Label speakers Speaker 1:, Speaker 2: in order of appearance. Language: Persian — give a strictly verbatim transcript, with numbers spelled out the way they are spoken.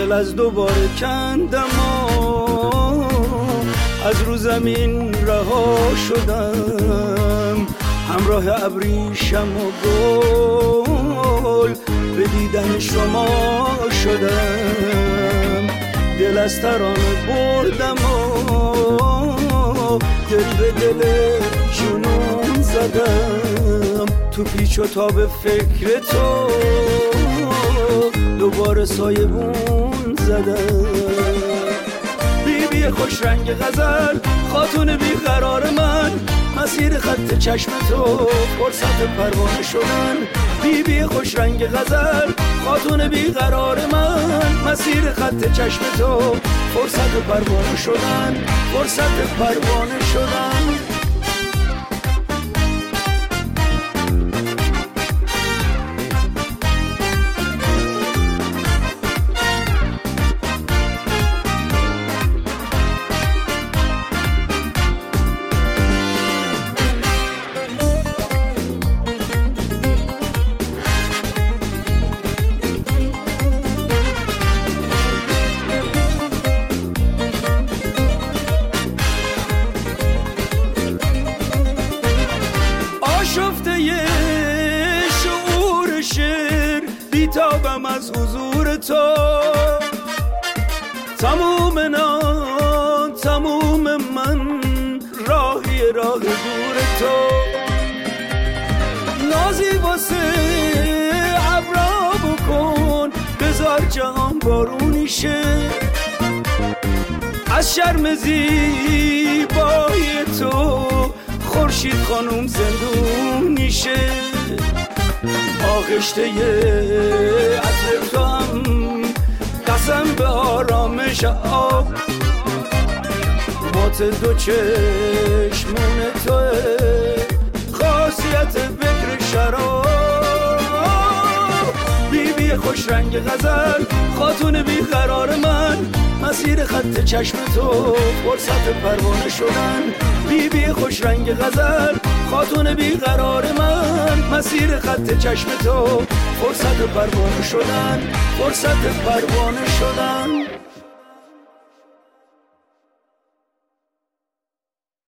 Speaker 1: دل از دوباره کندم و از رو زمین رها شدم، همراه ابریشم و گل به دیدن شما شدم. دل از ترانه بردم و دل به دل جنون زدم، تو پیچ و تاب فکر تو دوباره سایبون زدم. بی بی خوش رنگ غزل، خاتون بیقرار من، مسیر خط چشم تو فرصت پروانه شدن. بی بی خوش رنگ غزل، خاتون بیقرار من، مسیر خط چشم تو فرصت پروانه شدن، فرصت پروانه شدن. شفته یه شعور شعر بیتابم از حضور تو، تموم نان تموم من راهی راه دور تو. نازی واسه ابرا بکن، بذار جهان بارونی شه، از شرم زیبای تو خورشید خانوم زندونی شه. آغشته عطر تو هم قسم به آرامش آب، مات دو چشمون توه خاصیت بکر شراب. بی بی خوش رنگ غزل، خاتون بیقرار من، مسیر خط چشم تو فرصت پروانه شدن. بی بی خوش رنگ غزل، خاتون بیقرار من، مسیر خط چشم تو فرصت پروانه شدن، فرصت پروانه شدن.